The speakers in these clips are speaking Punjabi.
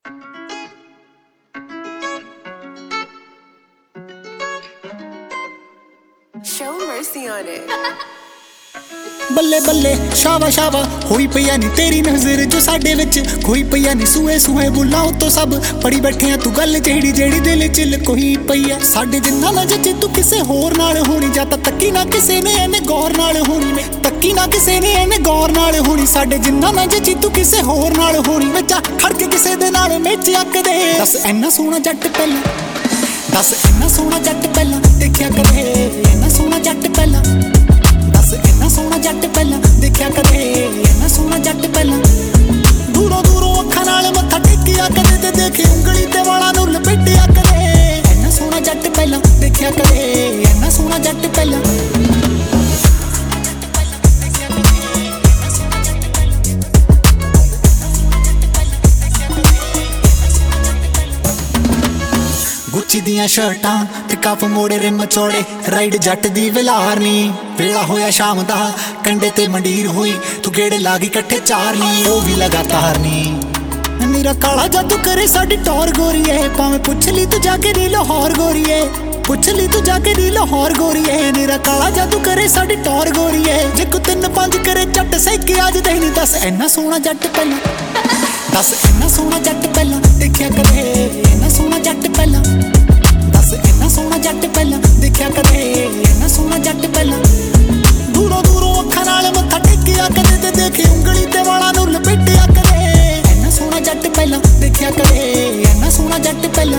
Show mercy on it. ਬੱਲੇ ਬੱਲੇ ਸ਼ਾਵਾ ਸ਼ਾਵਾ ਹੋਈ ਪਈਆ ਨੀ ਤੇਰੀ ਨਜ਼ਰ ਜੋ ਸਾਡੇ ਵਿੱਚ ਕੋਈ ਪਈਆ ਨੀ ਸੂਏ ਸੂਏ ਬੁੱਲਾਂ ਉਤੋਂ ਸਭ ਪੜੀ ਬੈਠਿਆ ਤੂੰ ਗੱਲ ਜਿਹੜੀ ਜਿਹੜੀ ਦਿਲ ਚ ਲਕੋਈ ਪਈਆ ਸਾਡੇ ਜਿੰਨਾ ਨਾ ਜੇ ਤੂੰ ਕਿਸੇ ਹੋਰ ਨਾਲ ਹੋਣੀ ਜਾਂ ਤਾਂ ਤੱਕੀ ਨਾ ਕਿਸੇ ਨੇ ਇਹਨੇ ਗੌਰ ਨਾਲ ਹੋਣੀ ਮੈਂ ਤੱਕੀ ਨਾ ਕਿਸੇ ਨੇ ਇਹਨੇ ਗੌਰ ਨਾਲ ਹੋਣੀ ਸਾਡੇ ਜਿੰਨਾ ਨਾ ਜੇ ਤੂੰ ਕਿਸੇ ਹੋਰ ਨਾਲ ਹੋਣੀ ਮੈਂ ਜਾ ਖੜ ਕੇ ਕਿਸੇ ਦੇ ਨਾਲ ਮੇਚ ਅੱਕਦੇ ਦੱਸ ਇੰਨਾ ਸੋਹਣਾ ਜੱਟ ਪਹਿਲਾਂ ਦੱਸ ਇੰਨਾ ਸੋਹਣਾ ਜੱਟ ਪਹਿਲਾਂ ਦੇਖਿਆ ਕਦੇ ਇੰਨਾ ਸੋਹਣਾ ਜੱਟ ਪਹਿਲਾਂ ਦੱਸ ਇੰਨਾ ਸੋਹਣਾ ਜੱਟ ਪਹਿਲਾਂ ਦੇਖਿਆ ਕਦੇ ਇੰਨਾ ਸੋਹਣਾ ਜੱਟ ਪਹਿਲਾਂ ਦੂਰੋਂ ਦੂਰੋਂ ਅੱਖਾਂ ਨਾਲ ਮੱਥਾ ਟੇਕਿਆ ਕਦੇ ਤੇ ਦੇਖੇ ਉਂਗਲੀ ਤੇ ਵਾਲਾਂ ਨੂੰ ਲਪੇਟਿਆ ਕਦੇ ਇੰਨਾ ਸੋਹਣਾ ਜੱਟ ਪਹਿਲਾਂ ਦੇਖਿਆ ਕਦੇ ਇੰਨਾ ਸੋਹਣਾ ਜੱਟ ਪਹਿਲਾਂ ਗੁੱਚੀ ਦੀਆਂ ਸ਼ਰਟਾਂ ਤੇ ਕੱਪ ਮੋੜੇ ਰਿਮ ਚੌੜੇ ਰਾਈਡ ਜੱਟ ਦੀ ਵਿਲਾਰਨੀ ਵੇਲਾ ਹੋਇਆ ਸ਼ਾਮ ਦਾ ਕੰਡੇ ਤੇ ਮੰਡੀਰ ਹੋਈ ਤੂੰ ਗੇੜੇ ਲਾ ਗਈ ਇਕੱਠੇ ਚਾਰਨੀ ਉਹ ਵੀ ਲਗਾਤਾਰ ਨੀ ਮੇਰਾ ਕਾਲਾ ਜਾਦੂ ਕਰੇ ਸਾਡੀ ਟੌਰ ਗੋਰੀਏ ਭਾਵੇਂ ਪੁੱਛ ਲਈ ਤੂੰ ਜਾ ਕੇ ਨੀ ਲਾਹੌਰ ਗੋਰੀਏ ਪੁੱਛ ਲਈ ਤੂੰ ਜਾ ਕੇ ਨੀ ਲਾਹੌਰ ਗੋਰੀਏ ਮੇਰਾ ਕਾਲਾ ਜਾਦੂ ਕਰੇ ਸਾਡੀ ਟੌਰ ਗੋਰੀਏ ਜੇ ਕੋ 3-5 ਕਰੇ ਝੱਟ ਸੈਕੇ ਅੱਜ ਦੇ ਨਹੀਂ ਦੱਸ ਇੰਨਾ ਸੋਹਣਾ ਜੱਟ ਪਹਿਲਾਂ ਦੱਸ ਇੰਨਾ ਸੋਹਣਾ ਜੱਟ ਪਹਿਲਾਂ ਦੇਖਿਆ ਕਦੇ ਇੰਨਾ ਸੋਹਣਾ ਜੱਟ ਪਹਿਲਾਂ ਦੱਸ ਇੰਨਾ ਸੋਹਣਾ ਜੱਟ ਪਹਿਲਾਂ ਦੇਖਿਆ ਕਦੇ ਇੰਨਾ ਸੋਹਣਾ ਜੱਟ ਪਹਿਲਾਂ ਦੂਰੋਂ ਦੂਰੋਂ ਅੱਖਾਂ ਨਾਲ ਮੱਥਾ ਟੇਕਿਆ ਕਦੇ ਤੇ ਦੇਖੇ ਉਂਗਲੀ ਤੇ ਵਾਲਾਂ ਨੂੰ ਲਪੇਟਿਆ ਕਦੇ ਇੰਨਾ ਸੋਹਣਾ ਜੱਟ ਪਹਿਲਾਂ ਦੇਖਿਆ ਕਦੇ ਇੰਨਾ ਸੋਹਣਾ ਜੱਟ ਪਹਿਲਾਂ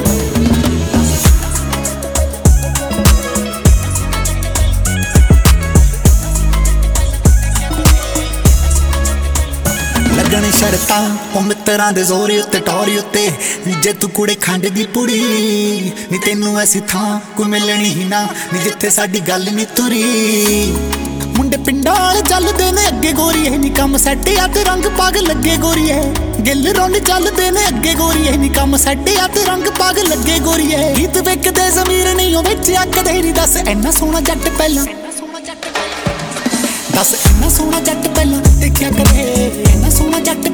ਲੱਗਣ ਸ਼ਰਤਾਂ ਉਹ ਮਿੱਤਰਾਂ ਦੇ ਜ਼ੋਰੇ ਉੱਤੇ ਟੌਰੀ ਉੱਤੇ ਜੇ ਤੂੰ ਕੁੜੇ ਖੰਡ ਦੀ ਪੁੜੀ ਨੀ ਤੈਨੂੰ ਐਸੀ ਥਾਂ ਕੋਈ ਮਿਲਣੀ ਹੀ ਨਾ ਨੀ ਜਿੱਥੇ ਸਾਡੀ ਗੱਲ ਨੀ ਤੁਰੀ ਮੁੰਡੇ ਪਿੰਡਾਂ ਵਾਲੇ ਚੱਲਦੇ ਨੇ ਅੱਗੇ ਗੋਰੀਏ ਨੀ ਕੰਮ ਸੈੱਟ ਆ ਤੇ ਰੰਗ ਪਾਗ ਲੱਗੇ ਗੋਰੀਏ ਗਿੱਲ ਰੌਂਡ ਚੱਲਦੇ ਨੇ ਅੱਗੇ ਗੋਰੀਏ ਨੀ ਕੰਮ ਸੈੱਟ ਆ ਤੇ ਰੰਗ ਪਾਗ ਲੱਗੇ ਗੋਰੀਏ ਗੀਤ ਵੇਖਦੇ ਜ਼ਮੀਰ ਨਹੀਂ ਉਹ ਵਿੱਚ ਅੱਕਦੇ ਨੀ ਦੱਸ ਇੰਨਾ ਸੋਹਣਾ ਜੱਟ ਪਹਿਲਾਂ ਦੱਸ ਇੰਨਾ ਸੋਹਣਾ ਜੱਟ ਪਹਿਲਾਂ ਦੇਖਿਆ ਕਦੇ ਇੰਨਾ ਸੋਹਣਾ ਜੱਟ